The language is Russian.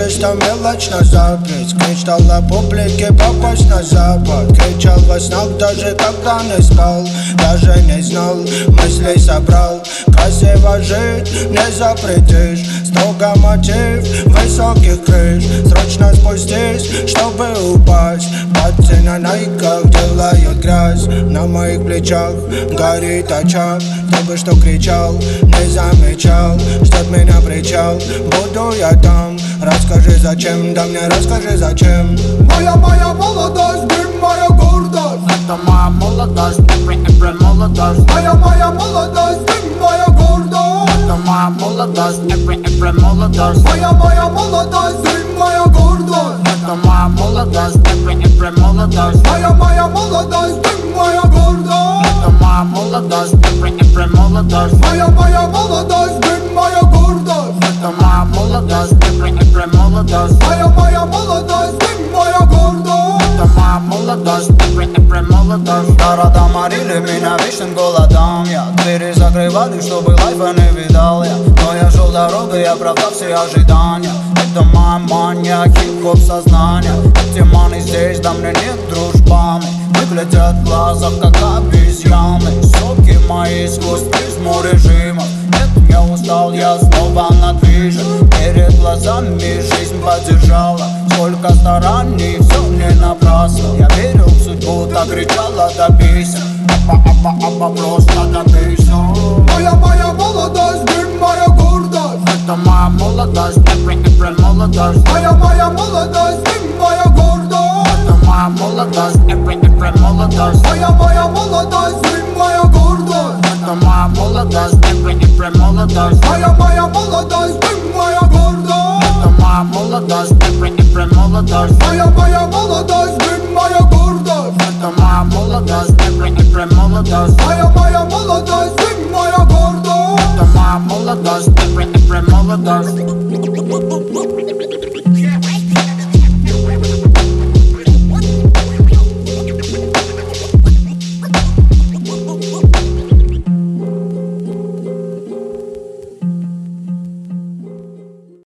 Чисто мелочно запреть. Мечтал о публике попасть на запад. Кричал во снах, даже когда не спал. Даже не знал, мыслей собрал. Красиво жить не запретишь. Строго мотив высоких крыш. Срочно спустись, чтобы упасть. Пальцы на найках делают грязь. На моих плечах горит очаг. Кто бы что кричал, не замечал. Ждет меня причал, буду я там. Расскажи зачем, да мне расскажи зачем. Моя молодость, ты моя гордость. Это моя молодость, every молодость. Моя молодость, ты моя гордость. Это моя молодость, every молодость. Моя молодость, ты моя гордость. Это моя молодость, every молодость. Моя молодость, ты моя гордость. Это моя молодость, every молодость. Моя молодость, ты моя гордость. Это моя молодость, every молодость. Моя молодость, ты моя гордость. Это моя молодость, every молодость. Города морили меня вечным голодом. Я двери закрывали, чтобы лайфа не видал я. Но я шел дорогой, я оправдал все ожидания. Это моя мания, хип-хоп сознание. Эти маны здесь, да мне нет дружбаны. Выглядят в глазах, как обезьяны. Соки мои сквозь призму режимов. Нет, я устал, я снова на движе. Перед глазами жизнь поддержала. Сколько стараний, все не напрасно. Я верил в судьбу, так кричала, добейся. Апа, просто добейся. Моя молодость, ты моя гордость. Это моя молодость, every молодость. Моя молодость, ты моя гордость. Это моя молодость, every молодость. Моя молодость, ты моя гордость. Это моя молодость, every молодость. Моя молодость, ты моя гордость. Это моя молодость, every молодость. Моя молодость, ты моя гордость. Это моя молодость, every молодость. Моя молодость, ты моя гордость. Это моя молодость, every молодость.